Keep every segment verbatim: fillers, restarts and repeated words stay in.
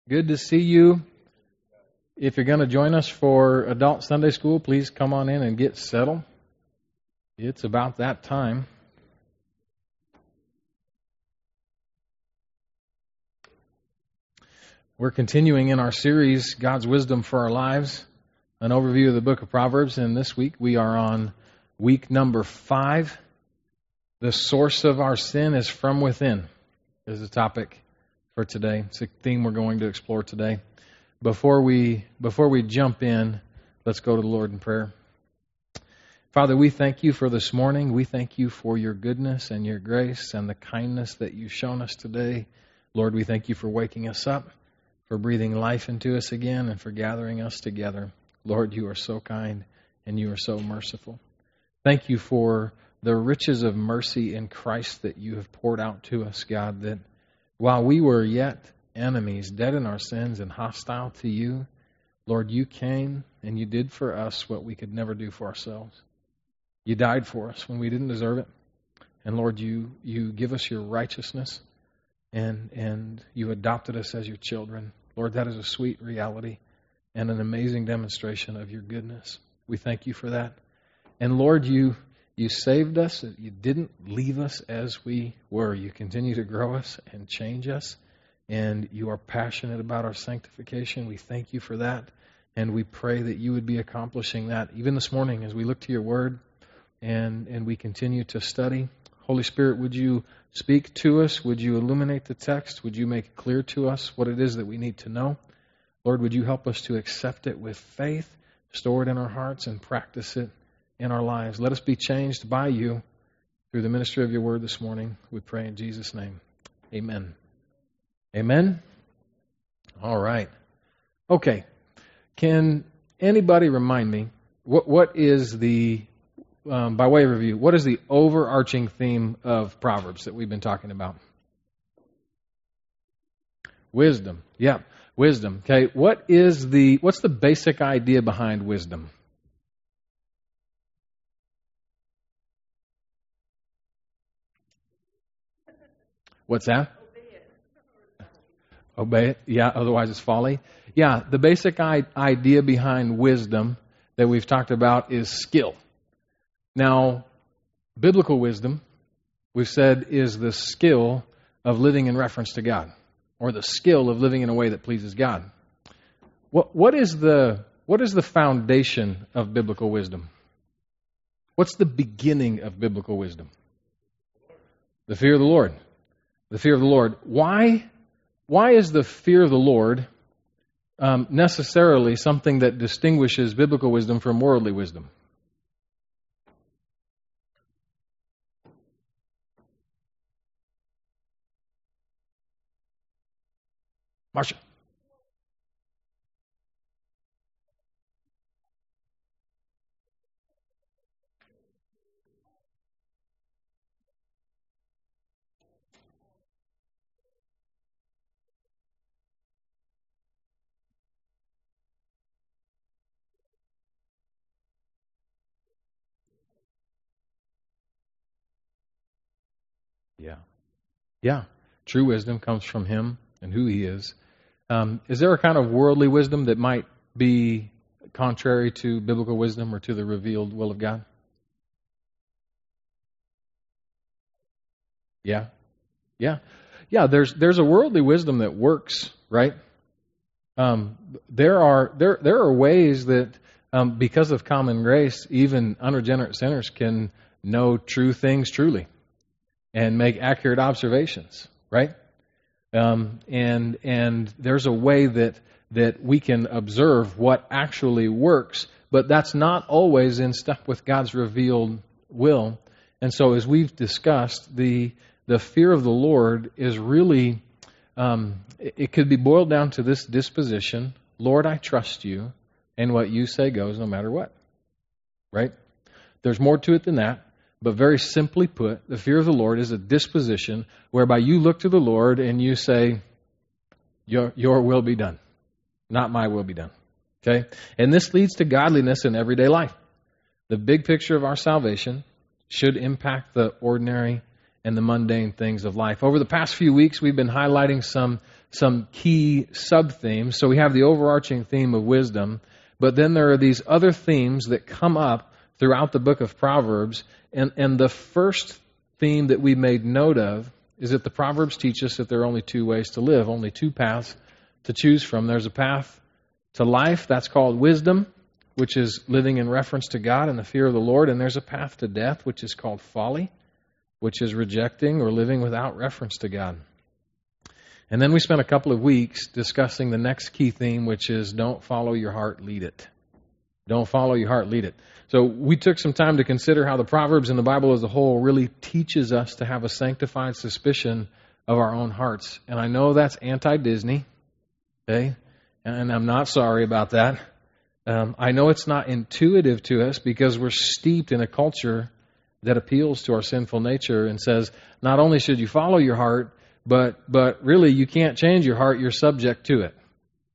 Good to see you. If you're going to join us for Adult Sunday School, please come on in and get settled. It's about that time. We're continuing in our series, God's Wisdom for Our Lives, an overview of the book of Proverbs. And this week we are on week number five. The source of our sin is from within, is the topic for today. It's a theme we're going to explore today. Before we before we jump in, let's go to the Lord in prayer. Father, we thank you for this morning. We thank you for your goodness and your grace and the kindness that you've shown us today. Lord, we thank you for waking us up, for breathing life into us again, and for gathering us together. Lord, you are so kind and you are so merciful. Thank you for the riches of mercy in Christ that you have poured out to us, God, that while we were yet enemies, dead in our sins and hostile to you, Lord, you came and you did for us what we could never do for ourselves. You died for us when we didn't deserve it. And Lord, you you give us your righteousness and and you adopted us as your children. Lord, that is a sweet reality and an amazing demonstration of your goodness. We thank you for that. And Lord, you You saved us. You didn't leave us as we were. You continue to grow us and change us. And you are passionate about our sanctification. We thank you for that. And we pray that you would be accomplishing that even this morning as we look to your word and, and we continue to study. Holy Spirit, would you speak to us? Would you illuminate the text? Would you make it clear to us what it is that we need to know? Lord, would you help us to accept it with faith, store it in our hearts, and practice it in our lives. Let us be changed by you through the ministry of your word this morning. We pray in Jesus' name. Amen. Amen? All right. Okay. Can anybody remind me, what what is the, um, by way of review, what is the overarching theme of Proverbs that we've been talking about? Wisdom. Yeah, wisdom. Okay. What is the, what's the basic idea behind wisdom? What's that? Obey it. Obey it. Yeah, otherwise it's folly. Yeah, the basic I- idea behind wisdom that we've talked about is skill. Now, biblical wisdom, we've said, is the skill of living in reference to God, or the skill of living in a way that pleases God. What what is the what is the foundation of biblical wisdom? What's the beginning of biblical wisdom? The fear of the Lord. The fear of the Lord. Why, why is the fear of the Lord um, necessarily something that distinguishes biblical wisdom from worldly wisdom? Marcia. Yeah. Yeah. True wisdom comes from Him and who He is. Um, is there a kind of worldly wisdom that might be contrary to biblical wisdom or to the revealed will of God? Yeah. Yeah. Yeah, there's there's a worldly wisdom that works, right? Um, there are there there are ways that um, because of common grace, even unregenerate sinners can know true things truly and make accurate observations, right? Um, and and there's a way that that we can observe what actually works, but that's not always in step with God's revealed will. And so, as we've discussed, the the fear of the Lord is really um, it, it could be boiled down to this disposition: Lord, I trust you, and what you say goes, no matter what. Right? There's more to it than that. But very simply put, the fear of the Lord is a disposition whereby you look to the Lord and you say, your, your will be done, not my will be done. Okay? And this leads to godliness in everyday life. The big picture of our salvation should impact the ordinary and the mundane things of life. Over the past few weeks, we've been highlighting some some key sub-themes. So we have the overarching theme of wisdom, but then there are these other themes that come up throughout the book of Proverbs. And, and the first theme that we made note of is that the Proverbs teach us that there are only two ways to live, only two paths to choose from. There's a path to life, that's called wisdom, which is living in reference to God and the fear of the Lord. And there's a path to death, which is called folly, which is rejecting or living without reference to God. And then we spent a couple of weeks discussing the next key theme, which is don't follow your heart, lead it. Don't follow your heart, lead it. So we took some time to consider how the Proverbs and the Bible as a whole really teaches us to have a sanctified suspicion of our own hearts. And I know that's anti-Disney, okay? And I'm not sorry about that. Um, I know it's not intuitive to us because we're steeped in a culture that appeals to our sinful nature and says, not only should you follow your heart, but but really you can't change your heart, you're subject to it.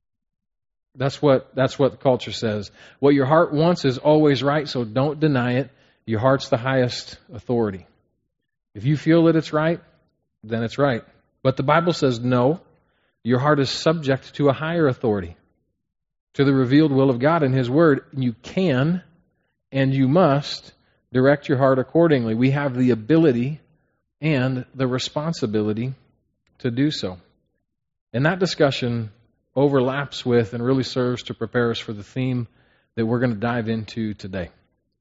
That's what that's what the culture says. What your heart wants is always right, so don't deny it. Your heart's the highest authority. If you feel that it's right, then it's right. But the Bible says no. Your heart is subject to a higher authority, to the revealed will of God in His Word. You can and you must direct your heart accordingly. We have the ability and the responsibility to do so. And that discussion overlaps with and really serves to prepare us for the theme that we're going to dive into today.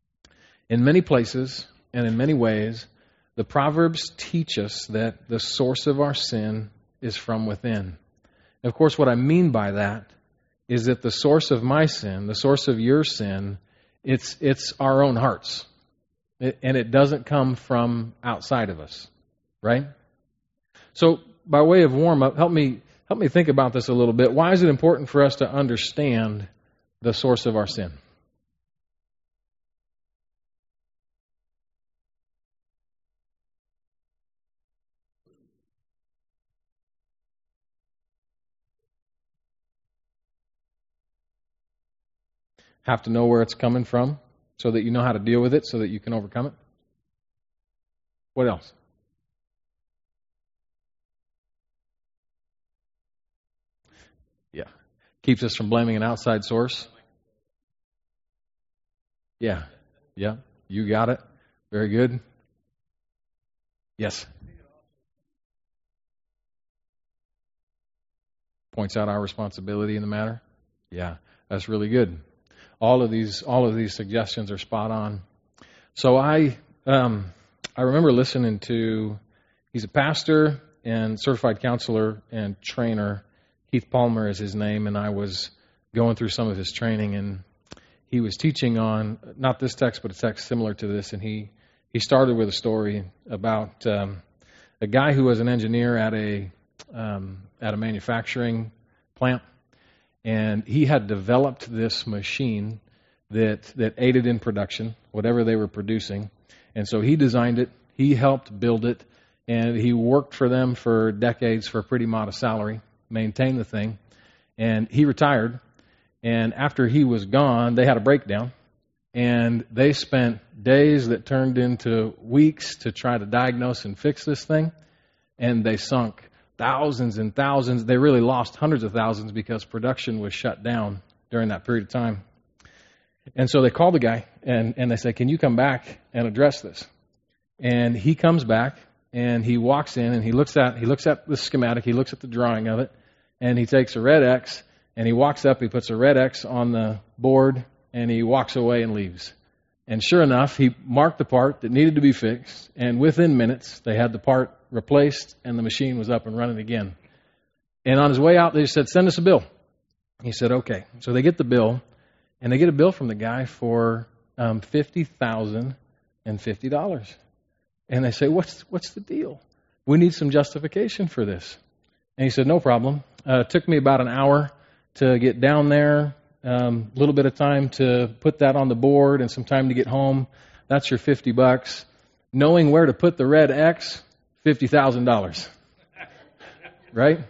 In many places and in many ways, the Proverbs teach us that the source of our sin is from within. And of course, what I mean by that is that the source of my sin, the source of your sin, it's it's our own hearts. It, and it doesn't come from outside of us, right? So, by way of warm-up, help me help me think about this a little bit. Why is it important for us to understand the source of our sin? Have to know where it's coming from so that you know how to deal with it, so that you can overcome it. What else? Yeah. Keeps us from blaming an outside source. Yeah. Yeah. You got it. Very good. Yes. Points out our responsibility in the matter. Yeah. That's really good. All of these, all of these suggestions are spot on. So I, um, I remember listening to, he's a pastor and certified counselor and trainer. Keith Palmer is his name, and I was going through some of his training, and he was teaching on, not this text, but a text similar to this, and he, he started with a story about um, a guy who was an engineer at a um, at a manufacturing plant, and he had developed this machine that that aided in production, whatever they were producing, and so he designed it, he helped build it, and he worked for them for decades for a pretty modest salary, maintained the thing, and he retired. And after he was gone, they had a breakdown, and they spent days that turned into weeks to try to diagnose and fix this thing, and they sunk thousands and thousands. They really lost hundreds of thousands because production was shut down during that period of time. And so they called the guy, and, and they said, can you come back and address this? And he comes back, and he walks in, and he looks at he looks at the schematic, he looks at the drawing of it, and he takes a red X, and he walks up, he puts a red X on the board, and he walks away and leaves. And sure enough, he marked the part that needed to be fixed, and within minutes, they had the part replaced, and the machine was up and running again. And on his way out, they said, send us a bill. He said, okay. So they get the bill, and they get a bill from the guy for um, fifty thousand fifty dollars. And they say, what's what's the deal? We need some justification for this. And he said, no problem. Uh, it took me about an hour to get down there, a um, little bit of time to put that on the board and some time to get home. That's your fifty bucks. Knowing where to put the red X, fifty thousand dollars. Right?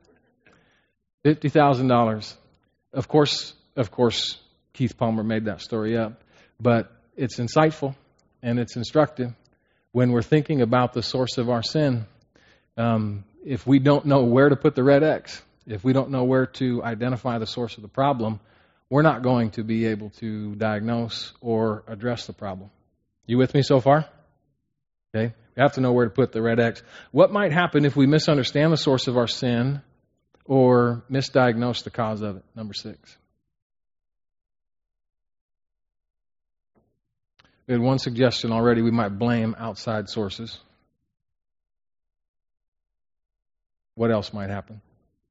fifty thousand dollars. Of course, of course, Keith Palmer made that story up, but it's insightful and it's instructive when we're thinking about the source of our sin. Um, if we don't know where to put the red X, if we don't know where to identify the source of the problem, we're not going to be able to diagnose or address the problem. You with me so far? Okay. We have to know where to put the red X. What might happen if we misunderstand the source of our sin or misdiagnose the cause of it? Number six. We had one suggestion already. We might blame outside sources. What else might happen?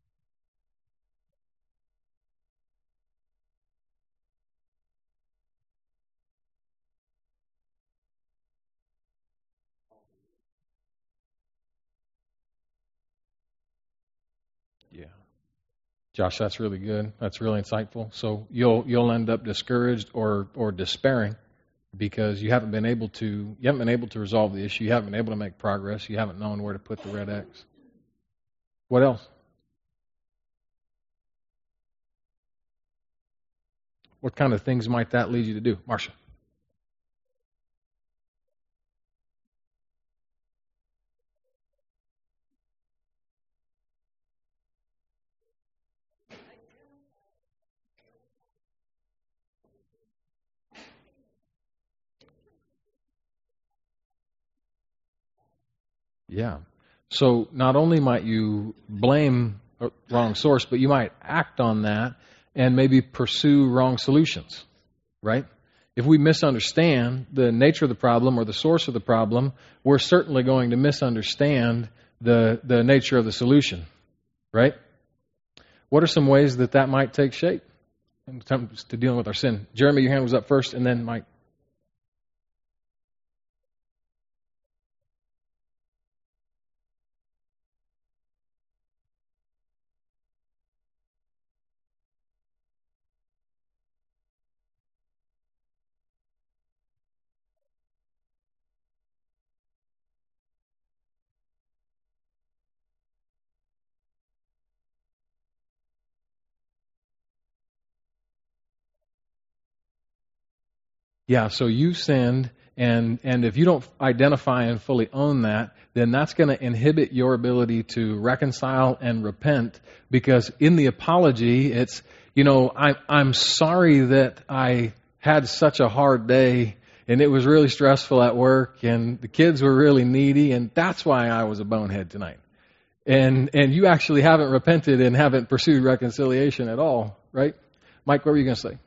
Yeah. Josh, that's really good. That's really insightful. So you'll you'll end up discouraged or or despairing because you haven't been able to you haven't been able to resolve the issue. You haven't been able to make progress. You haven't known where to put the red X. What else? What kind of things might that lead you to do? Marcia. Yeah. So not only might you blame a wrong source, but you might act on that and maybe pursue wrong solutions, right? If we misunderstand the nature of the problem or the source of the problem, we're certainly going to misunderstand the, the nature of the solution, right? What are some ways that that might take shape when it comes to dealing with our sin? Jeremy, your hand was up first, and then Mike. Yeah, so you sinned, and, and if you don't identify and fully own that, then that's going to inhibit your ability to reconcile and repent, because in the apology, it's, you know, I, I'm sorry that I had such a hard day, and it was really stressful at work, and the kids were really needy, and that's why I was a bonehead tonight. And and you actually haven't repented and haven't pursued reconciliation at all, right? Mike, what were you going to say?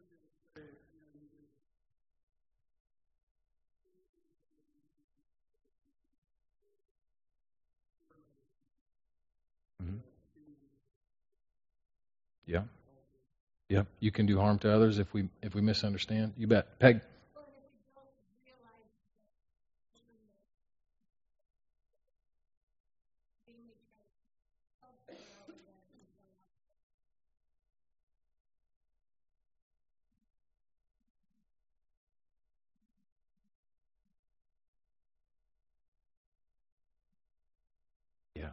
Yeah. Yep. You can do harm to others if we if we misunderstand. You bet. Peg. Yeah.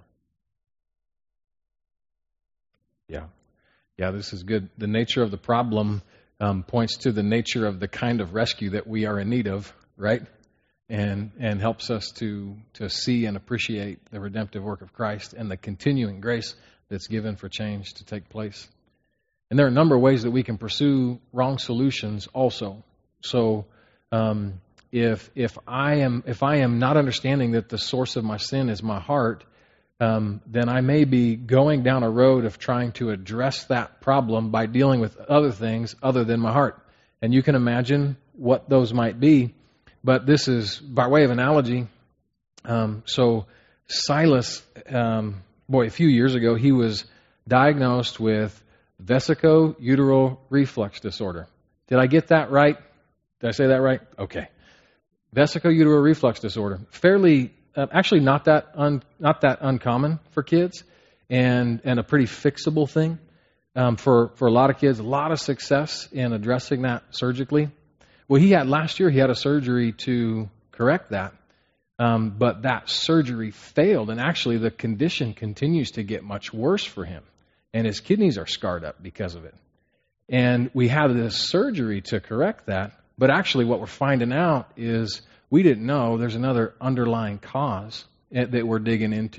Yeah. Yeah, this is good. The nature of the problem um, points to the nature of the kind of rescue that we are in need of, right? And and helps us to to see and appreciate the redemptive work of Christ and the continuing grace that's given for change to take place. And there are a number of ways that we can pursue wrong solutions also. So um, if if I am if I am not understanding that the source of my sin is my heart, um, then I may be going down a road of trying to address that problem by dealing with other things other than my heart. And you can imagine what those might be. But this is by way of analogy. Um, so Silas, um, boy, a few years ago, he was diagnosed with vesico-uteral reflux disorder. Did I get that right? Did I say that right? Okay. Vesico-uteral reflux disorder. Fairly, uh, actually not that un, not that uncommon for kids, and and a pretty fixable thing um, for for a lot of kids. A lot of success in addressing that surgically. Well, he had last year. He had a surgery to correct that, um, but that surgery failed, and actually the condition continues to get much worse for him, and his kidneys are scarred up because of it. And we had this surgery to correct that, but actually what we're finding out is we didn't know there's another underlying cause that we're digging into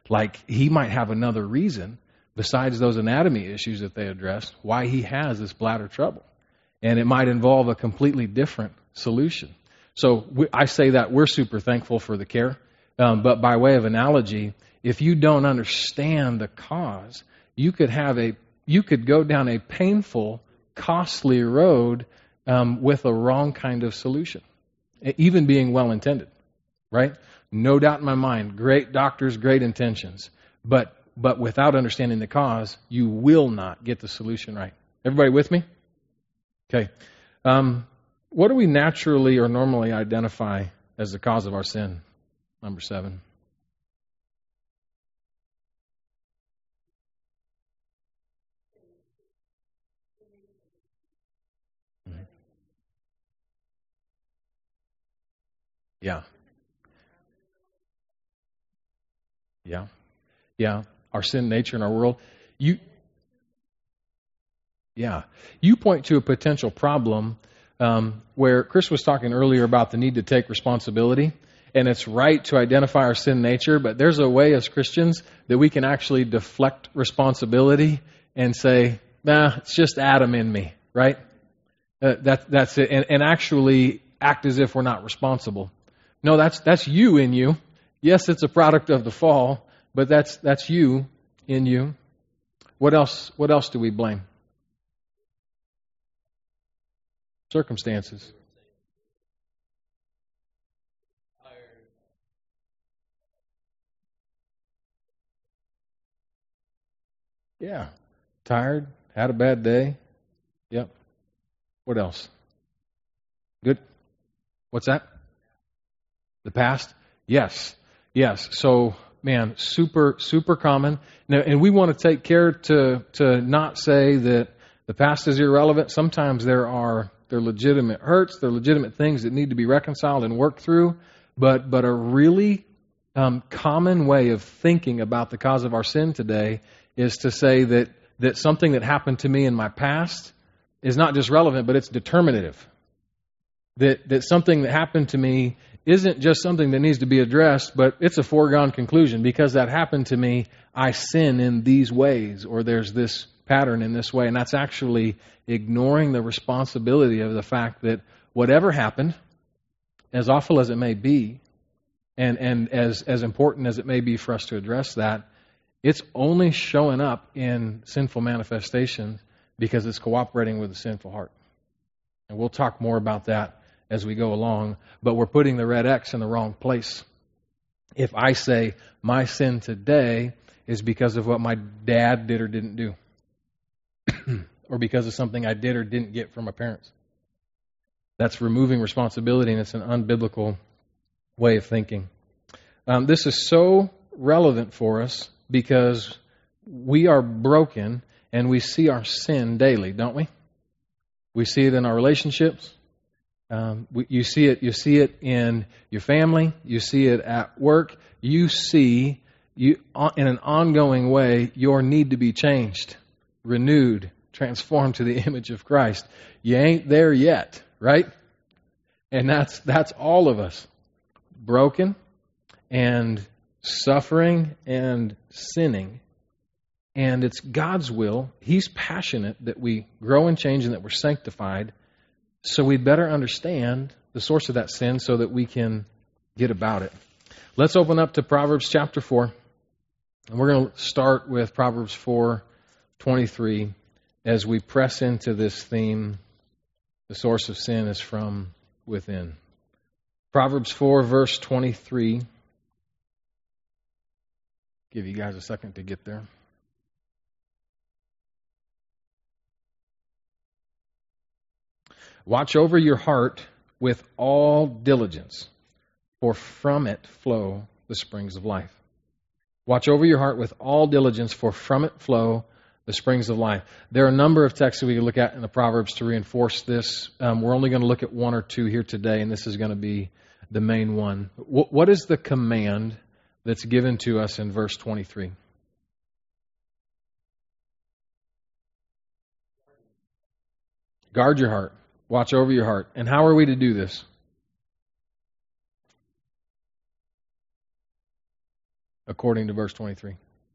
Like he might have another reason besides those anatomy issues that they addressed why he has this bladder trouble. And it might involve a completely different solution. So we, I say that we're super thankful for the care. Um, but by way of analogy, if you don't understand the cause, you could have a you could go down a painful, costly road um, with a wrong kind of solution, even being well intended, right? No doubt in my mind, great doctors, great intentions, but but without understanding the cause, you will not get the solution right. Everybody with me? Okay. Um, what do we naturally or normally identify as the cause of our sin? Number seven. Mm-hmm. Yeah. Yeah. Yeah. Our sin nature in our world. You, yeah. You point to a potential problem um, where Chris was talking earlier about the need to take responsibility. And it's right to identify our sin nature, but there's a way as Christians that we can actually deflect responsibility and say, nah, it's just Adam in me, right? Uh, that, that's it. And, and actually act as if we're not responsible. No, that's that's you in you. Yes, it's a product of the fall, but that's that's you in you. What else? What else do we blame? Circumstances. Yeah. Tired, had a bad day. Yep. What else? Good. What's that? The past? Yes. Yes. So, man, super, super common. Now, and we want to take care to to not say that the past is irrelevant. Sometimes there are there are legitimate hurts, there are legitimate things that need to be reconciled and worked through. But but a really um, common way of thinking about the cause of our sin today is to say that that something that happened to me in my past is not just relevant, but it's determinative. That that something that happened to me isn't just something that needs to be addressed, but it's a foregone conclusion. Because that happened to me, I sin in these ways, or there's this pattern in this way. And that's actually ignoring the responsibility of the fact that whatever happened, as awful as it may be, and, and as, as important as it may be for us to address that, it's only showing up in sinful manifestation because it's cooperating with a sinful heart. And we'll talk more about that as we go along, but we're putting the red X in the wrong place. If I say my sin today is because of what my dad did or didn't do, or because of something I did or didn't get from my parents, that's removing responsibility, and it's an unbiblical way of thinking. Um, this is so relevant for us because we are broken and we see our sin daily, don't we? We see it in our relationships. Um, we, you see it. You see it in your family. You see it at work. You see, you in an ongoing way, your need to be changed, renewed, transformed to the image of Christ. You ain't there yet, right? And that's that's all of us, broken and suffering and sinning. And it's God's will. He's passionate that we grow and change and that we're sanctified. So we'd better understand the source of that sin so that we can get about it. Let's open up to Proverbs chapter four. And we're going to start with Proverbs four twenty-three as we press into this theme. The source of sin is from within. Proverbs four verse twenty-three. Give you guys a second to get there. Watch over your heart with all diligence, for from it flow the springs of life. Watch over your heart with all diligence, for from it flow the springs of life. There are a number of texts that we can look at in the Proverbs to reinforce this. Um, we're only going to look at one or two here today, and this is going to be the main one. What, what is the command that's given to us in verse twenty-three? Guard your heart. Watch over your heart. And how are we to do this? according to verse twenty-three?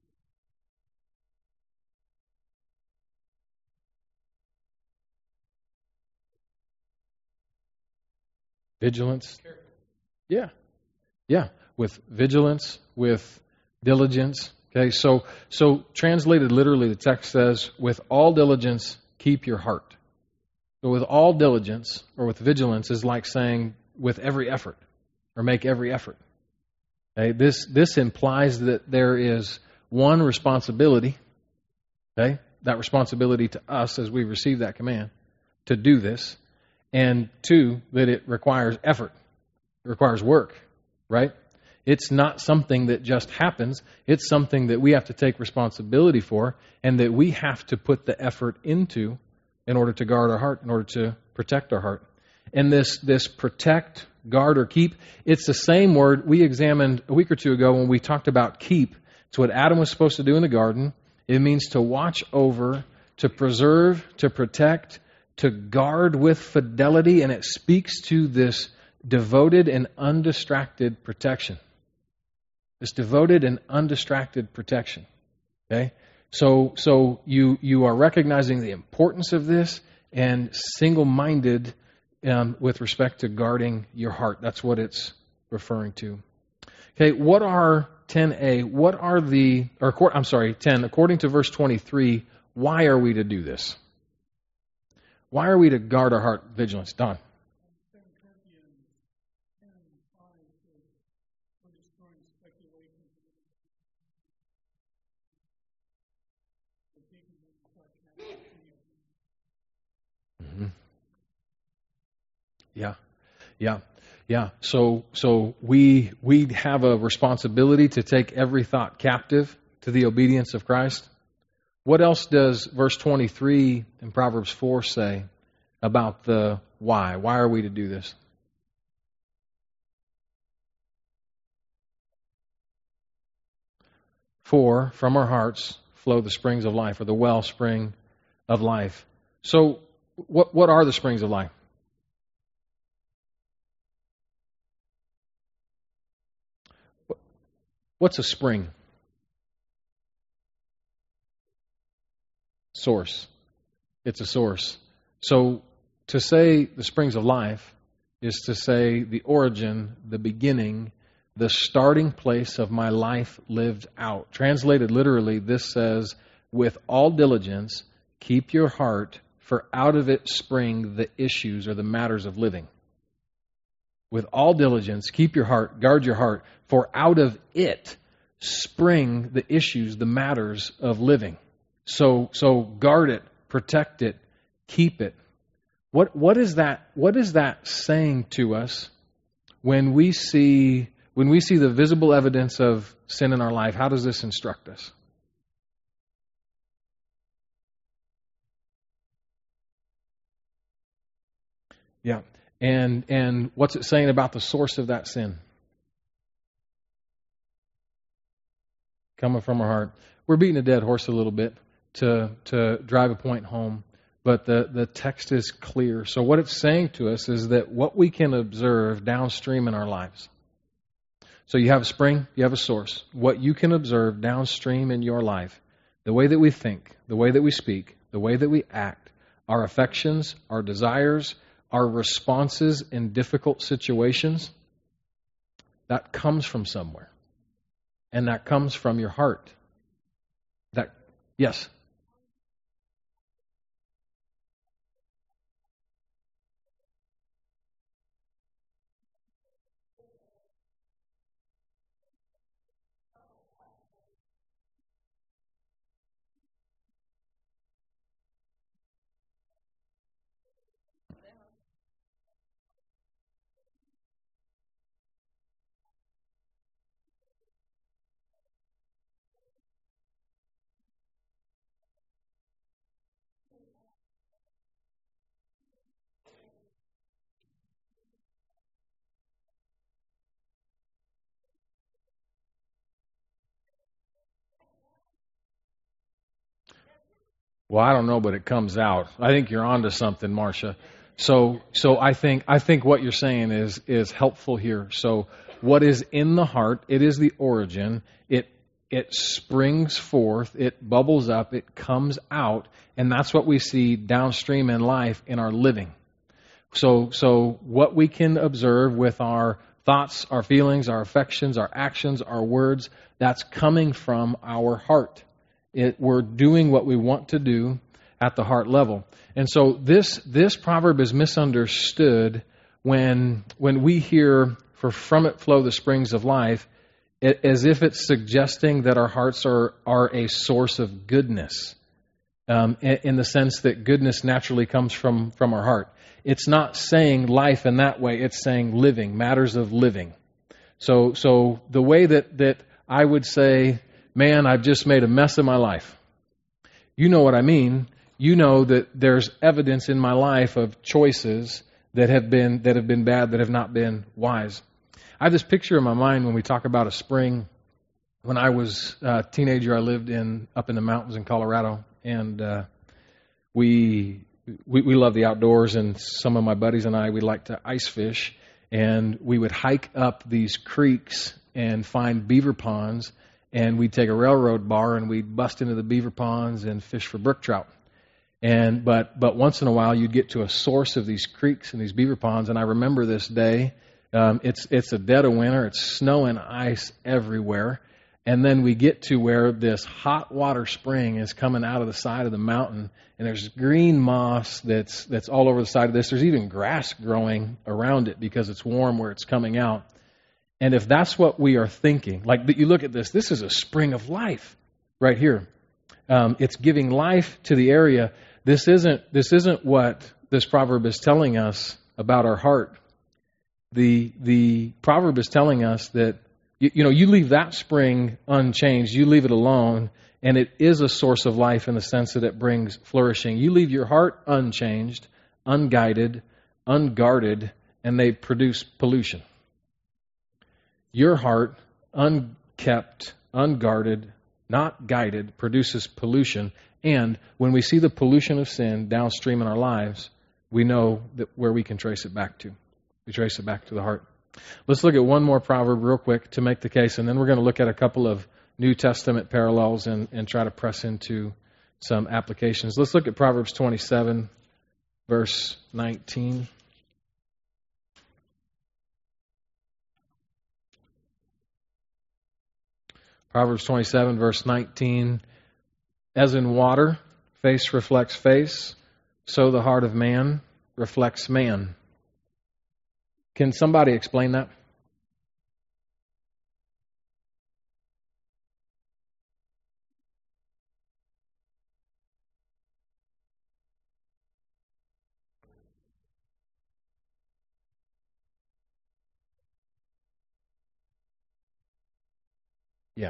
Vigilance. Yeah. Yeah. With vigilance, with diligence. Okay, so so translated literally, the text says, with all diligence, keep your heart. So with all diligence, or with vigilance, is like saying with every effort, or make every effort. Okay, this this implies that there is one responsibility, okay, that responsibility to us as we receive that command to do this, and two, that it requires effort. It requires work, right? It's not something that just happens. It's something that we have to take responsibility for, and that we have to put the effort into in order to guard our heart, in order to protect our heart. And this this protect, guard, or keep, it's the same word we examined a week or two ago when we talked about keep. It's what Adam was supposed to do in the garden. It means to watch over, to preserve, to protect, to guard with fidelity, and it speaks to this devoted and undistracted protection. This devoted and undistracted protection. Okay? So so you you are recognizing the importance of this and single-minded um, with respect to guarding your heart. That's what it's referring to. Okay, what are ten A? What are the or I'm sorry, ten, according to verse twenty-three, why are we to do this? Why are we to guard our heart? Vigilance. Don. Mm-hmm. Yeah, yeah, yeah. So, so we we have a responsibility to take every thought captive to the obedience of Christ. What else does verse twenty-three in Proverbs four say about the why? Why are we to do this? For from our hearts flow the springs of life, or the wellspring of life. So, what what are the springs of life? What's a spring? Source. It's a source. So to say the springs of life is to say the origin, the beginning, the starting place of my life lived out. Translated literally, this says, with all diligence, keep your heart, for out of it spring the issues or the matters of living. With all diligence, keep your heart, guard your heart, for out of it spring the issues, the matters of living. So, so guard it, protect it, keep it. What, what is that? What is that saying to us when we see when we see the visible evidence of sin in our life? How does this instruct us? Yeah, and and what's it saying about the source of that sin? Coming from our heart. We're beating a dead horse a little bit to to drive a point home, but the, the text is clear. So what it's saying to us is that what we can observe downstream in our lives. So you have a spring, you have a source. What you can observe downstream in your life, the way that we think, the way that we speak, the way that we act, our affections, our desires, our responses in difficult situations, that comes from somewhere. And that comes from your heart. That, yes? Well, I don't know, but it comes out. I think you're onto something, Marcia. So, so I think I think what you're saying is is helpful here. So, what is in the heart? It is the origin. It it springs forth. It bubbles up. It comes out, and that's what we see downstream in life in our living. So, so what we can observe with our thoughts, our feelings, our affections, our actions, our words, that's coming from our heart. It, we're doing what we want to do at the heart level. And so this this proverb is misunderstood when when we hear, for from it flow the springs of life, it, as if it's suggesting that our hearts are, are a source of goodness, um, in, in the sense that goodness naturally comes from, from our heart. It's not saying life in that way. It's saying living, matters of living. So so the way that, that I would say, man, I've just made a mess of my life. You know what I mean. You know that there's evidence in my life of choices that have been that have been bad, that have not been wise. I have this picture in my mind when we talk about a spring. When I was a teenager, I lived in up in the mountains in Colorado, and uh, we, we we love the outdoors. And some of my buddies and I, we like to ice fish, and we would hike up these creeks and find beaver ponds, and we'd take a railroad bar and we'd bust into the beaver ponds and fish for brook trout. And but but once in a while you'd get to a source of these creeks and these beaver ponds. And I remember this day. Um, it's it's a dead of winter. It's snow and ice everywhere. And then we get to where this hot water spring is coming out of the side of the mountain, and there's green moss that's that's all over the side of this. There's even grass growing around it because it's warm where it's coming out. And if that's what we are thinking, like you look at this, this is a spring of life right here. Um, it's giving life to the area. This isn't this isn't what this proverb is telling us about our heart. The the proverb is telling us that you, you know you leave that spring unchanged, you leave it alone, and it is a source of life in the sense that it brings flourishing. You leave your heart unchanged, unguided, unguarded, and they produce pollution. Your heart, unkept, unguarded, not guided, produces pollution. And when we see the pollution of sin downstream in our lives, we know that where we can trace it back to. We trace it back to the heart. Let's look at one more proverb real quick to make the case, and then we're going to look at a couple of New Testament parallels and, and try to press into some applications. Let's look at Proverbs twenty-seven, verse nineteen. Proverbs twenty-seven, verse nineteen. As in water, face reflects face, so the heart of man reflects man. Can somebody explain that? Yeah.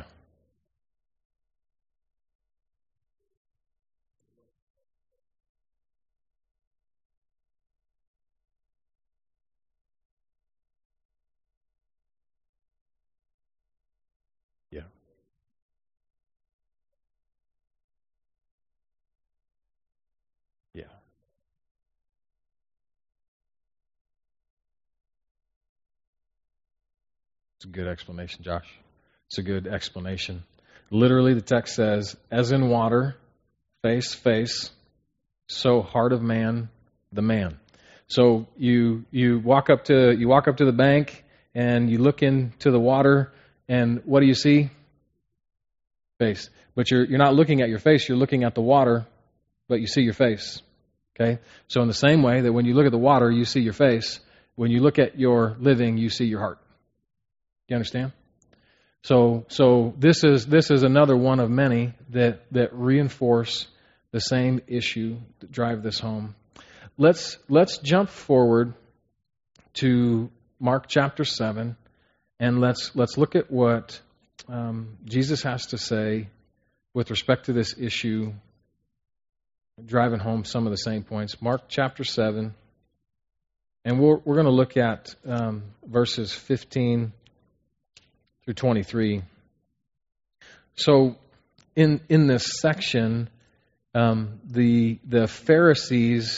Yeah. Yeah. It's a good explanation, Josh. It's a good explanation. Literally, the text says, as in water, face, face, so heart of man, the man. So you you walk up to you walk up to the bank and you look into the water, and what do you see? Face. But you're you're not looking at your face, you're looking at the water, but you see your face. Okay? So in the same way that when you look at the water, you see your face, when you look at your living, you see your heart. You understand? So so this is this is another one of many that, that reinforce the same issue that drive this home. Let's let's jump forward to Mark chapter seven, and let's let's look at what um, Jesus has to say with respect to this issue, driving home some of the same points. Mark chapter seven, and we're we're going to look at um, verses fifteen through twenty-three. So, in in this section, um, the the Pharisees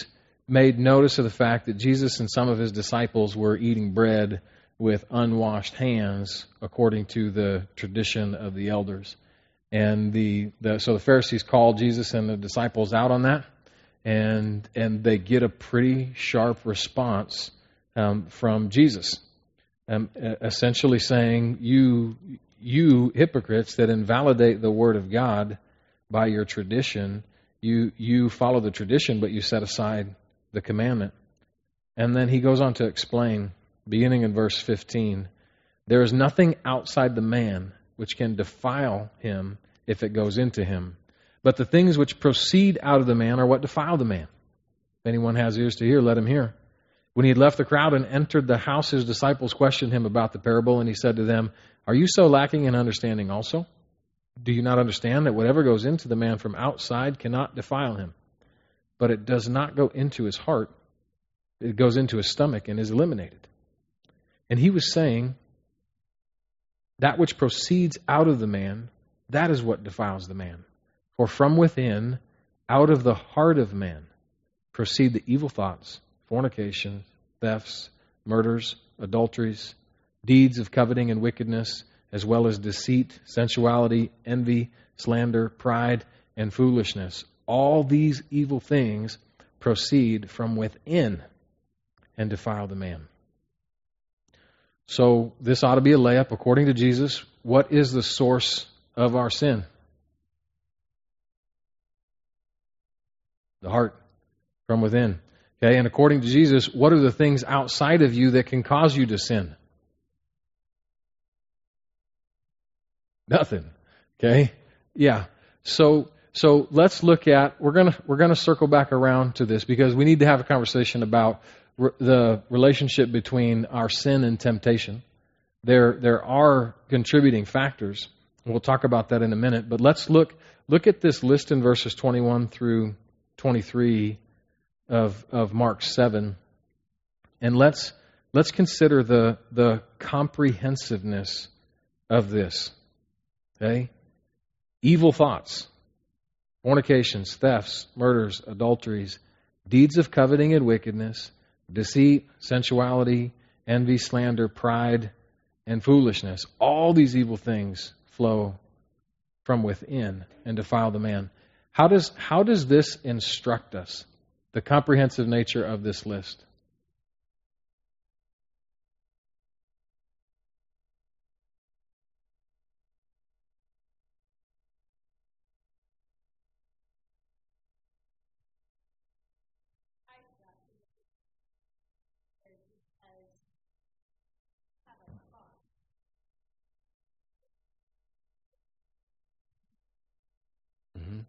made notice of the fact that Jesus and some of his disciples were eating bread with unwashed hands according to the tradition of the elders. And the, the so the Pharisees called Jesus and the disciples out on that, and and they get a pretty sharp response um, from Jesus, um, essentially saying, "You you hypocrites that invalidate the word of God by your tradition, you you follow the tradition, but you set aside the commandment." And then he goes on to explain, beginning in verse fifteen, "There is nothing outside the man which can defile him if it goes into him. But the things which proceed out of the man are what defile the man. If anyone has ears to hear, let him hear." When he had left the crowd and entered the house, his disciples questioned him about the parable, and he said to them, "Are you so lacking in understanding also? Do you not understand that whatever goes into the man from outside cannot defile him? But it does not go into his heart. It goes into his stomach and is eliminated." And he was saying, that which proceeds out of the man, that is what defiles the man. For from within, out of the heart of man, proceed the evil thoughts, fornication, thefts, murders, adulteries, deeds of coveting and wickedness, as well as deceit, sensuality, envy, slander, pride, and foolishness. All these evil things proceed from within and defile the man. So this ought to be a layup. According to Jesus, what is the source of our sin? The heart, from within. Okay, and according to Jesus, what are the things outside of you that can cause you to sin? Nothing. Okay? Yeah. So so let's look at we're going to we're going to circle back around to this because we need to have a conversation about re- the relationship between our sin and temptation. There there are contributing factors. We'll talk about that in a minute, but let's look look at this list in verses twenty-one through twenty-three of of Mark seven. And let's let's consider the the comprehensiveness of this. Okay? Evil thoughts, fornications, thefts, murders, adulteries, deeds of coveting and wickedness, deceit, sensuality, envy, slander, pride, and foolishness. All these evil things flow from within and defile the man. How does how does this instruct us? The comprehensive nature of this list. Mm-hmm.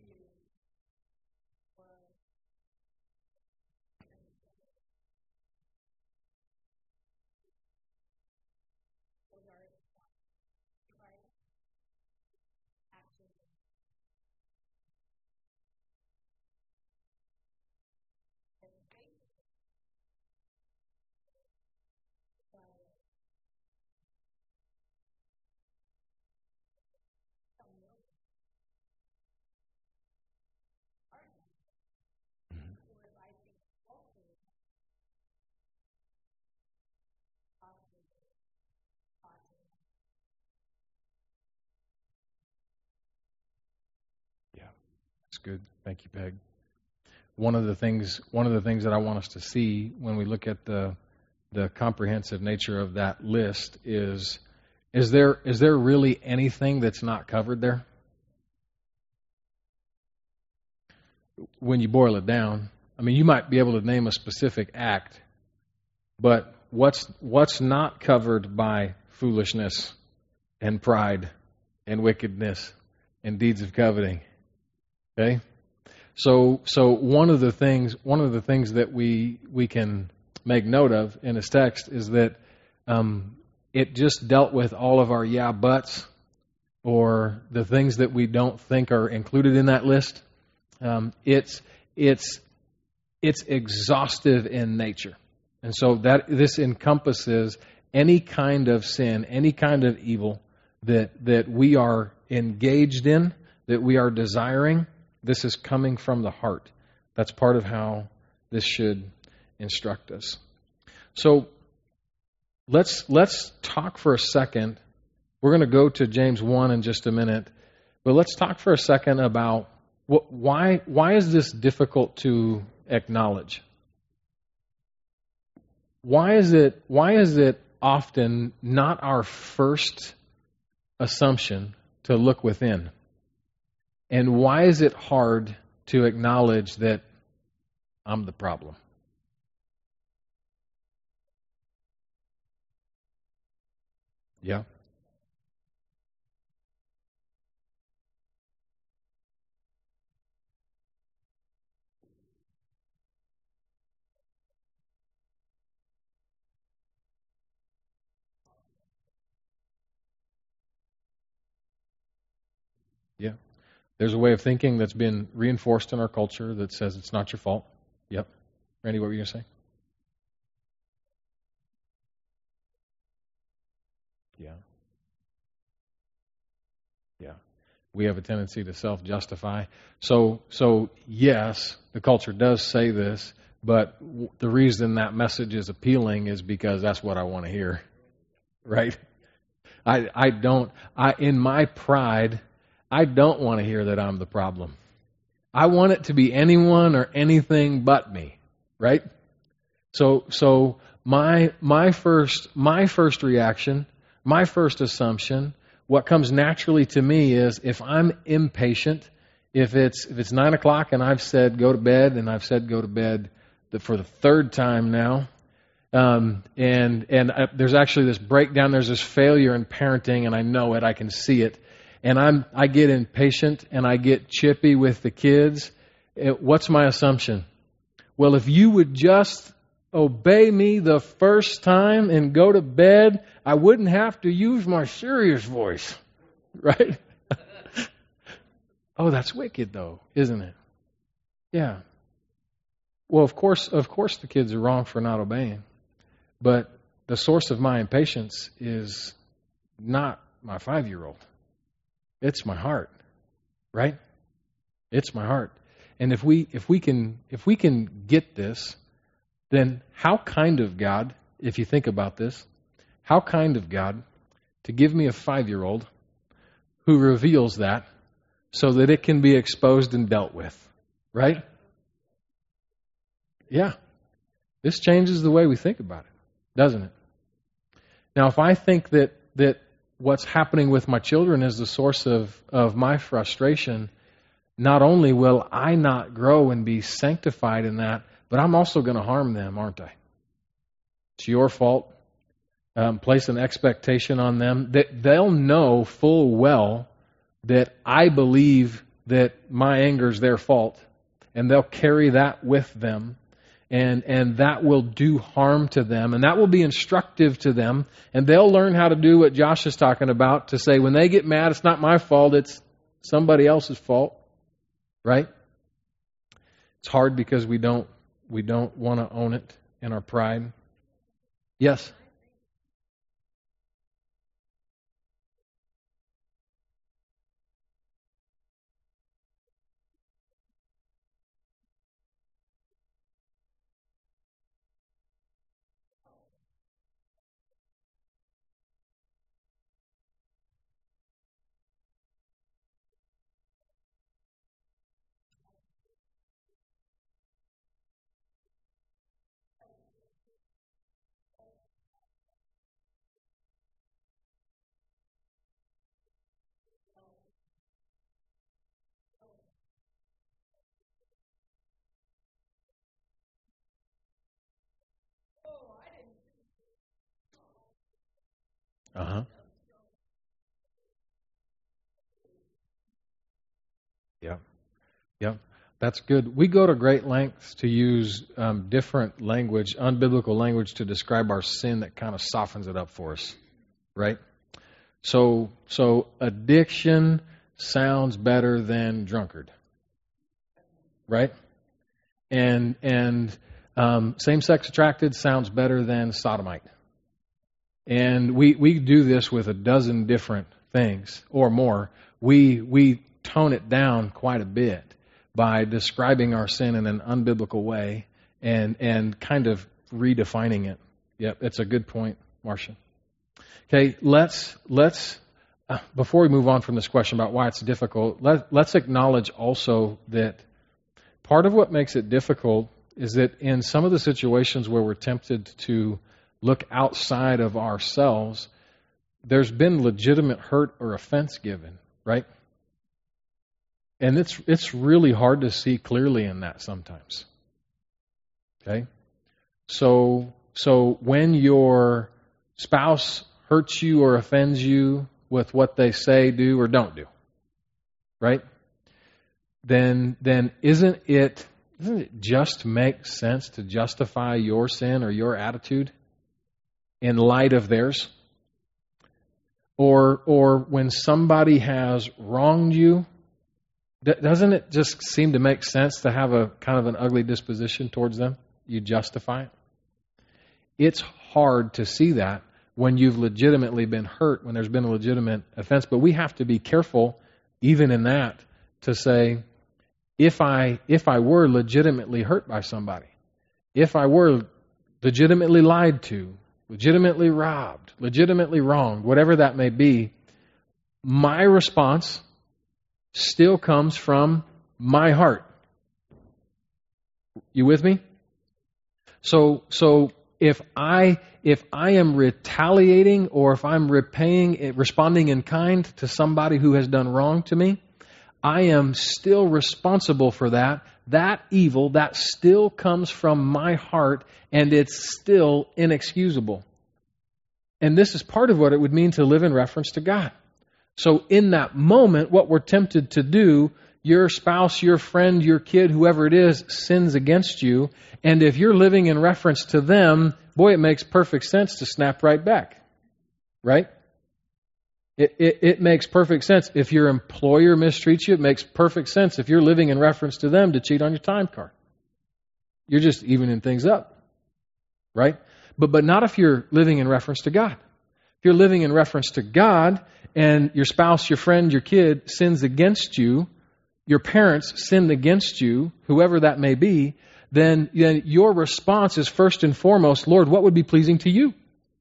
Yeah, that's good. Thank you, Peg. One of the things one of the things that I want us to see when we look at the the comprehensive nature of that list is is there is there really anything that's not covered there? When you boil it down, I mean, you might be able to name a specific act, but what's what's not covered by foolishness and pride and wickedness and deeds of coveting? Okay? So so one of the things one of the things that we we can make note of in this text is that um, it just dealt with all of our yeah buts or the things that we don't think are included in that list. Um, it's it's it's exhaustive in nature, and so that this encompasses any kind of sin, any kind of evil that that we are engaged in, that we are desiring. This is coming from the heart. That's part of how this should instruct us. So let's let's talk for a second. We're going to go to James one in just a minute, but let's talk for a second about what, why why is this difficult to acknowledge? Why is it why is it often not our first assumption to look within? And why is it hard to acknowledge that I'm the problem? Yeah. Yeah. There's a way of thinking that's been reinforced in our culture that says it's not your fault. Yep. Randy, what were you going to say? Yeah. Yeah. We have a tendency to self-justify. So, so yes, the culture does say this, but w- the reason that message is appealing is because that's what I want to hear. Right? I, I don't, I, in my pride, I don't want to hear that I'm the problem. I want it to be anyone or anything but me, right? So, so my my first my first reaction, my first assumption, what comes naturally to me is if I'm impatient, if it's if it's nine o'clock and I've said go to bed, and I've said go to bed for the third time now, um, and and uh, there's actually this breakdown, there's this failure in parenting, and I know it, I can see it. And I'm, I get impatient and I get chippy with the kids. It, what's my assumption? Well, if you would just obey me the first time and go to bed, I wouldn't have to use my serious voice. Right? Oh, that's wicked though, isn't it? Yeah. Well, of course, of course the kids are wrong for not obeying. But the source of my impatience is not my five-year-old. It's my heart, right? It's my heart. And if we if we can if we can get this, then how kind of God, if you think about this, how kind of God to give me a five-year-old who reveals that so that it can be exposed and dealt with, right? Yeah. This changes the way we think about it, doesn't it? Now, if I think that that what's happening with my children is the source of, of my frustration, not only will I not grow and be sanctified in that, but I'm also going to harm them, aren't I? It's your fault. Um, place an expectation on them that they'll know full well that I believe that my anger is their fault, and they'll carry that with them. And and that will do harm to them, and that will be instructive to them, and they'll learn how to do what Josh is talking about, to say when they get mad, it's not my fault, it's somebody else's fault, right? It's hard because we don't we don't want to own it in our pride. Yes. Uh-huh. Yeah. Yeah. That's good. We go to great lengths to use um, different language, unbiblical language, to describe our sin that kind of softens it up for us, right? So, so addiction sounds better than drunkard, right? And and um, same-sex attracted sounds better than sodomite. And we, we do this with a dozen different things or more. We we tone it down quite a bit by describing our sin in an unbiblical way and and kind of redefining it. Yep, that's a good point, Marcia. Okay, let's let's uh, before we move on from this question about why it's difficult, let, let's acknowledge also that part of what makes it difficult is that in some of the situations where we're tempted to look outside of ourselves, there's been legitimate hurt or offense given, right? And it's it's really hard to see clearly in that sometimes. Okay? So so when your spouse hurts you or offends you with what they say, do, or don't do, right? Then then isn't it doesn't it just make sense to justify your sin or your attitude in light of theirs? Or or when somebody has wronged you, doesn't it just seem to make sense to have a kind of an ugly disposition towards them? You justify it. It's hard to see that when you've legitimately been hurt, when there's been a legitimate offense. But we have to be careful, even in that, to say, if I if I were legitimately hurt by somebody, if I were legitimately lied to, legitimately robbed, legitimately wronged, whatever that may be, my response still comes from my heart. You with me? So so if I if I am retaliating or if I'm repaying responding in kind to somebody who has done wrong to me, I am still responsible for that. That evil, that still comes from my heart, and it's still inexcusable. And this is part of what it would mean to live in reference to God. So in that moment, what we're tempted to do, your spouse, your friend, your kid, whoever it is, sins against you. And if you're living in reference to them, boy, it makes perfect sense to snap right back. Right? It, it, it makes perfect sense. If your employer mistreats you, it makes perfect sense if you're living in reference to them to cheat on your time card. You're just evening things up. Right? But but not if you're living in reference to God. If you're living in reference to God and your spouse, your friend, your kid sins against you, your parents sinned against you, whoever that may be, then, then your response is first and foremost, Lord, what would be pleasing to you?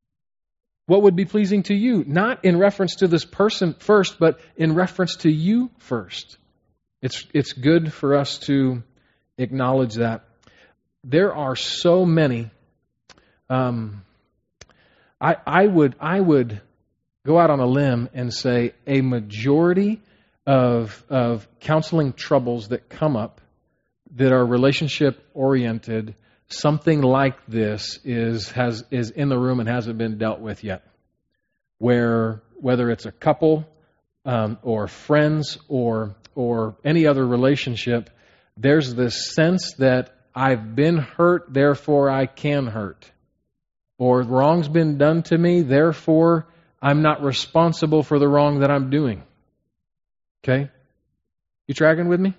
What would be pleasing to you? Not in reference to this person first, but in reference to you first. It's it's good for us to acknowledge that. There are so many. Um, I I would I would go out on a limb and say a majority of of counseling troubles that come up that are relationship oriented, something like this is has is in the room and hasn't been dealt with yet. Where whether it's a couple um, or friends or or any other relationship, there's this sense that I've been hurt, therefore I can hurt. Or wrong's been done to me, therefore I'm not responsible for the wrong that I'm doing. Okay? You tracking with me?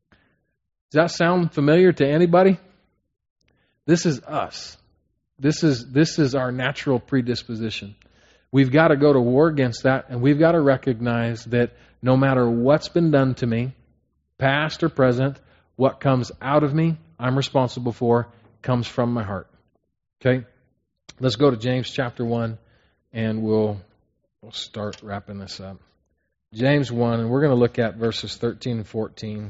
Does that sound familiar to anybody? This is us. This is this is our natural predisposition. We've got to go to war against that, and we've got to recognize that no matter what's been done to me, past or present, what comes out of me, I'm responsible for, comes from my heart. Okay? Let's go to James chapter one, and we'll, we'll start wrapping this up. James one, and we're going to look at verses thirteen and fourteen.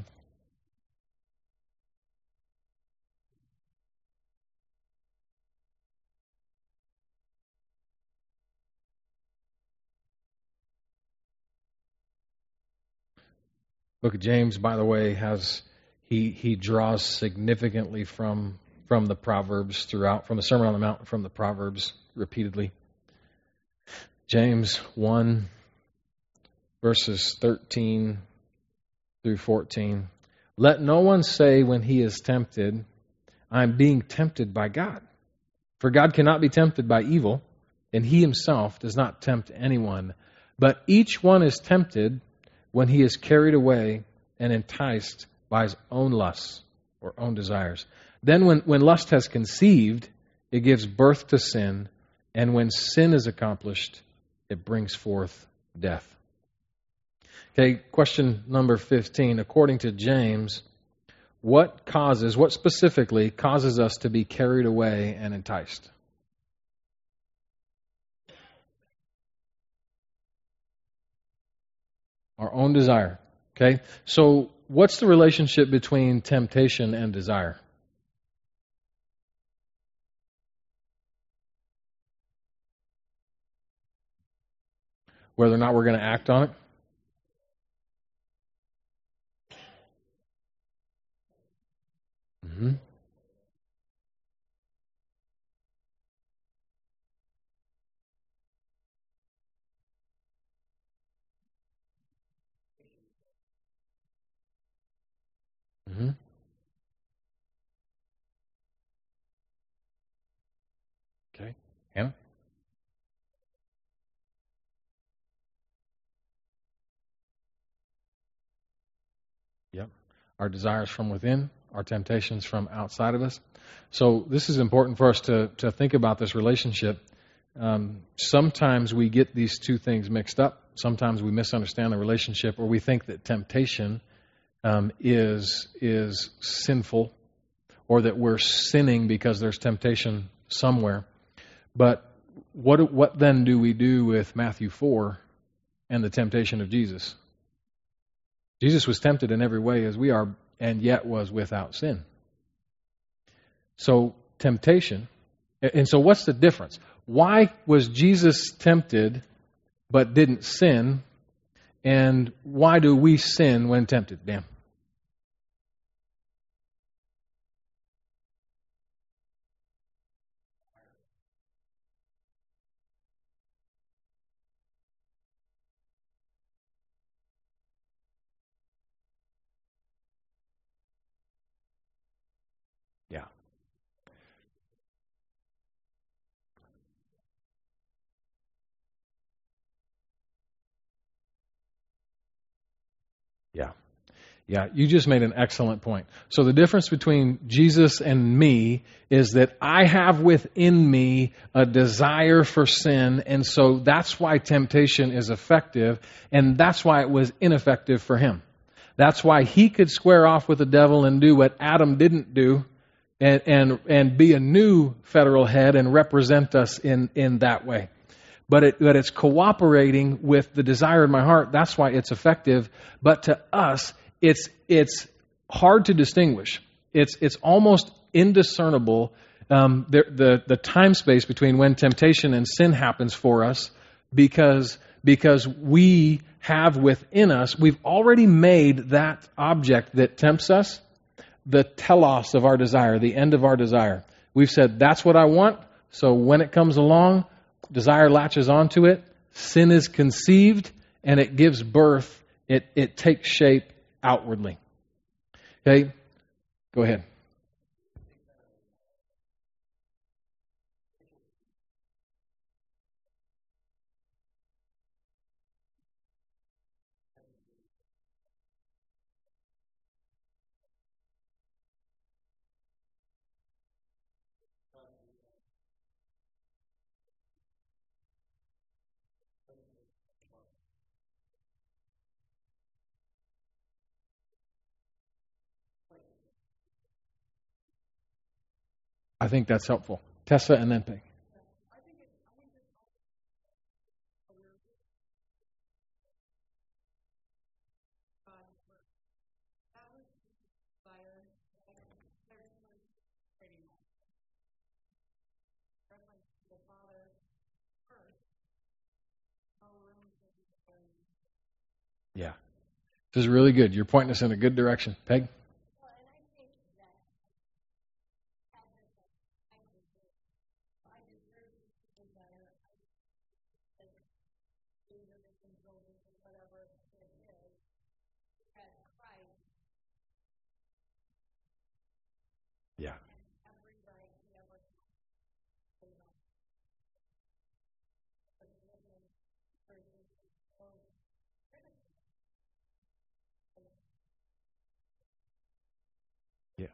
Book of James, by the way, has he he draws significantly from from the Proverbs throughout, from the Sermon on the Mount, from the Proverbs repeatedly. James one, verses thirteen through fourteen. Let no one say when he is tempted, I'm being tempted by God. For God cannot be tempted by evil, and he himself does not tempt anyone. But each one is tempted when he is carried away and enticed by his own lusts or own desires. Then when, when lust has conceived, it gives birth to sin, and when sin is accomplished, it brings forth death. Okay, question number fifteen. According to James, what causes, what specifically causes us to be carried away and enticed? Our own desire. Okay? So, what's the relationship between temptation and desire? Whether or not we're going to act on it? Mm-hmm. Mm-hmm. Okay. Hannah? Yep. Our desires from within, our temptations from outside of us. So this is important for us to, to think about this relationship. Um, sometimes we get these two things mixed up. Sometimes we misunderstand the relationship, or we think that temptation um, is is sinful, or that we're sinning because there's temptation somewhere. But what what then do we do with Matthew four and the temptation of Jesus? Jesus was tempted in every way as we are, and yet was without sin. So temptation, and so what's the difference? Why was Jesus tempted but didn't sin? And why do we sin when tempted? Dan? Yeah. Yeah. Yeah, you just made an excellent point. So the difference between Jesus and me is that I have within me a desire for sin, and so that's why temptation is effective, and that's why it was ineffective for him. That's why he could square off with the devil and do what Adam didn't do, and and, and be a new federal head and represent us in, in that way. But it, but it's cooperating with the desire in my heart. That's why it's effective. But to us, it's it's hard to distinguish. It's it's almost indiscernible, um, the, the the time space between when temptation and sin happens for us, because because we have within us, we've already made that object that tempts us the telos of our desire, the end of our desire. We've said, that's what I want. So when it comes along, desire latches onto it, sin is conceived, and it gives birth. It it takes shape outwardly. Okay? Go ahead. I think that's helpful. Tessa and then Peg. Yeah. This is really good. You're pointing us in a good direction. Peg? Yeah. Yeah.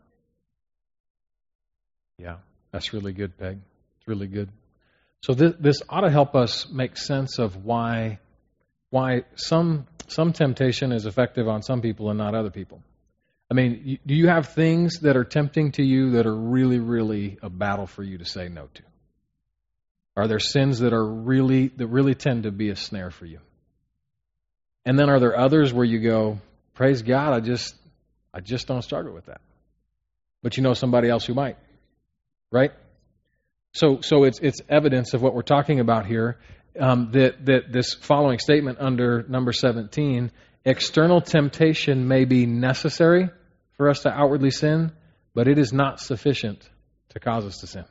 Yeah. That's really good, Peg. It's really good. So this, this ought to help us make sense of why why some some temptation is effective on some people and not other people. I mean, you, do you have things that are tempting to you that are really, really a battle for you to say no to? Are there sins that are really, that really tend to be a snare for you? And then are there others where you go, praise God, I just, I just don't struggle with that. But you know somebody else who might, right? So, so it's it's evidence of what we're talking about here. Um, that that this following statement under number seventeen, external temptation may be necessary for us to outwardly sin, but it is not sufficient to cause us to sin.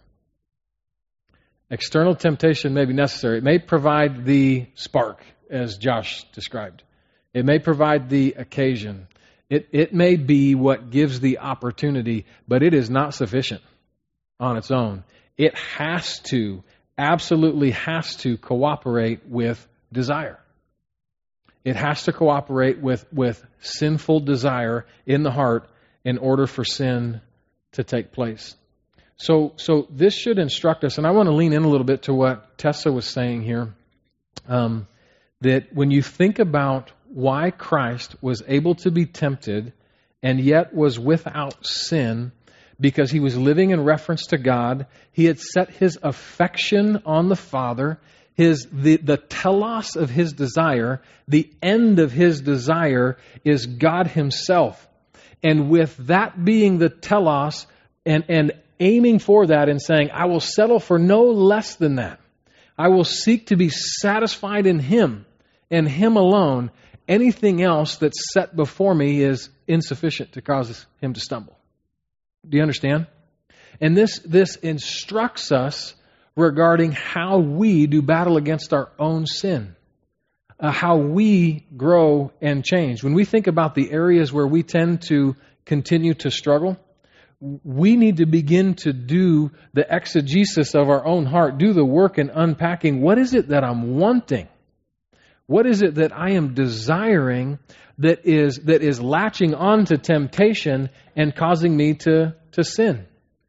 External temptation may be necessary. It may provide the spark, as Josh described. It may provide the occasion. It, it may be what gives the opportunity, but it is not sufficient on its own. It has to, absolutely has to cooperate with desire. It has to cooperate with, with sinful desire in the heart in order for sin to take place. So, so this should instruct us, and I want to lean in a little bit to what Tessa was saying here, um, that when you think about why Christ was able to be tempted and yet was without sin, because he was living in reference to God, he had set his affection on the Father, his the, the telos of his desire, the end of his desire is God himself. And with that being the telos and, and aiming for that and saying, I will settle for no less than that. I will seek to be satisfied in him and him alone. Anything else that's set before me is insufficient to cause him to stumble. Do you understand? And this, this instructs us regarding how we do battle against our own sin, uh, how we grow and change. When we think about the areas where we tend to continue to struggle, we need to begin to do the exegesis of our own heart, do the work in unpacking. What is it that I'm wanting? What is it that I am desiring that is that is latching on to temptation and causing me to, to sin?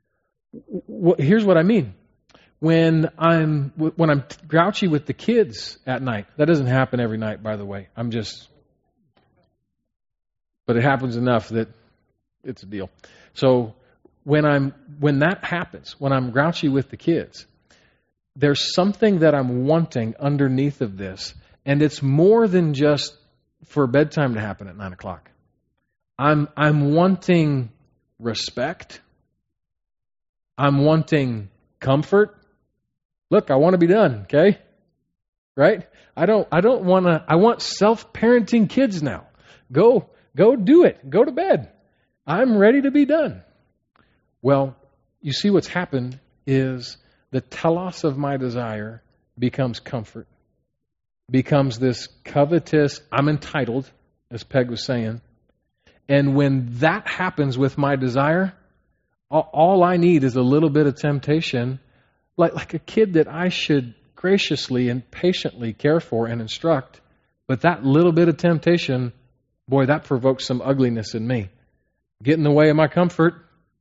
Here's what I mean. When I'm when I'm grouchy with the kids at night, that doesn't happen every night, by the way. I'm just, but it happens enough that it's a deal. So when I'm when that happens, when I'm grouchy with the kids, there's something that I'm wanting underneath of this. And it's more than just for bedtime to happen at nine o'clock. I'm I'm wanting respect. I'm wanting comfort. Look, I want to be done, okay? Right? I don't I don't want to I want self-parenting kids now. Go go do it. Go to bed. I'm ready to be done. Well, you see what's happened is the telos of my desire becomes comfort. Becomes this covetous, I'm entitled, as Peg was saying. And when that happens with my desire, all I need is a little bit of temptation, like, like a kid that I should graciously and patiently care for and instruct. But that little bit of temptation, boy, that provokes some ugliness in me. Get in the way of my comfort.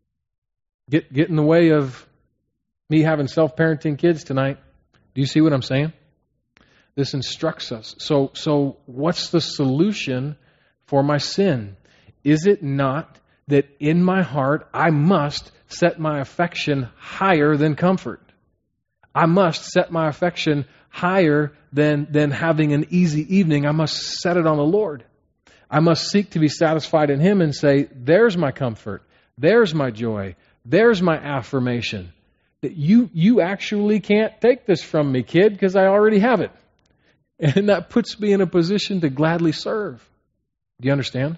Get, get in the way of me having self-parenting kids tonight. Do you see what I'm saying? This instructs us. So, so what's the solution for my sin? Is it not that in my heart I must set my affection higher than comfort? I must set my affection higher than, than having an easy evening. I must set it on the Lord. I must seek to be satisfied in him and say, there's my comfort. There's my joy. There's my affirmation. That you, you actually can't take this from me, kid, because I already have it. And that puts me in a position to gladly serve. Do you understand?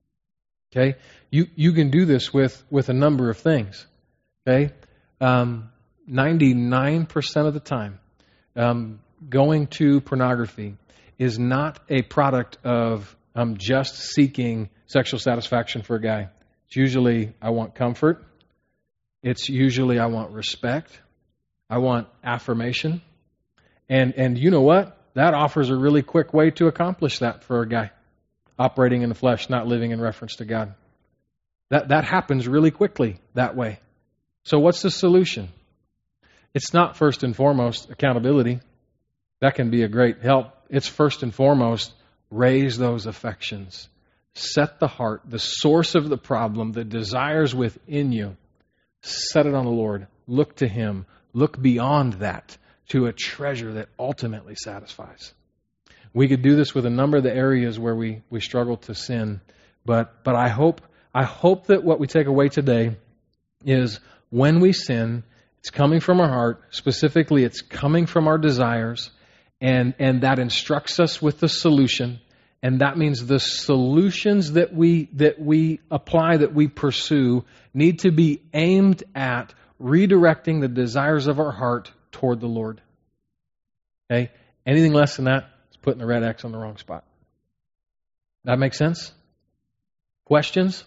Okay? You you can do this with, with a number of things. Okay? Um, ninety-nine percent of the time, um, going to pornography is not a product of um, just seeking sexual satisfaction for a guy. It's usually, I want comfort. It's usually, I want respect. I want affirmation. And and you know what? That offers a really quick way to accomplish that for a guy operating in the flesh, not living in reference to God. That that happens really quickly that way. So what's the solution? It's not first and foremost accountability. That can be a great help. It's first and foremost raise those affections. set the heart, the source of the problem, the desires within you, set it on the Lord. Look to Him. Look beyond that to a treasure that ultimately satisfies. We could do this with a number of the areas where we, we struggle to sin, but but I hope I hope that what we take away today is when we sin, it's coming from our heart. Specifically, it's coming from our desires, and and that instructs us with the solution. And that means the solutions that we that we apply, that we pursue, need to be aimed at redirecting the desires of our heart toward the Lord. Okay? Anything less than that is putting the red X on the wrong spot. That make sense? Questions?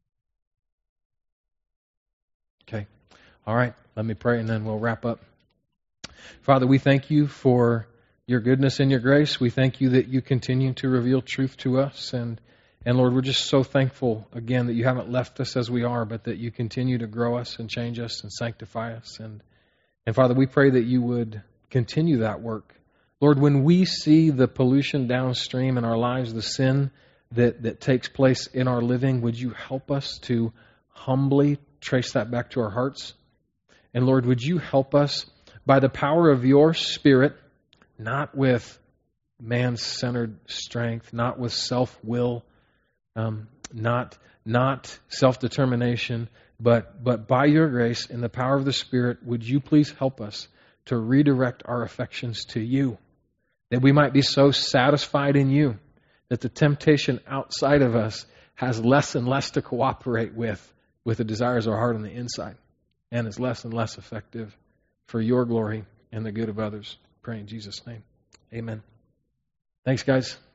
Okay. All right. Let me pray and then we'll wrap up. Father, we thank you for your goodness and your grace. We thank you that you continue to reveal truth to us. And, and Lord, we're just so thankful, again, that you haven't left us as we are, but that you continue to grow us and change us and sanctify us. And, and Father, we pray that you would continue that work. Lord, when we see the pollution downstream in our lives, the sin that, that takes place in our living, would you help us to humbly trace that back to our hearts? And Lord, would you help us by the power of your Spirit, not with man-centered strength, not with self-will, um, not not self-determination, but but by your grace and the power of the Spirit, would you please help us to redirect our affections to you, that we might be so satisfied in you that the temptation outside of us has less and less to cooperate with, with the desires of our heart on the inside, and is less and less effective for your glory and the good of others. Pray in Jesus' name. Amen. Thanks, guys.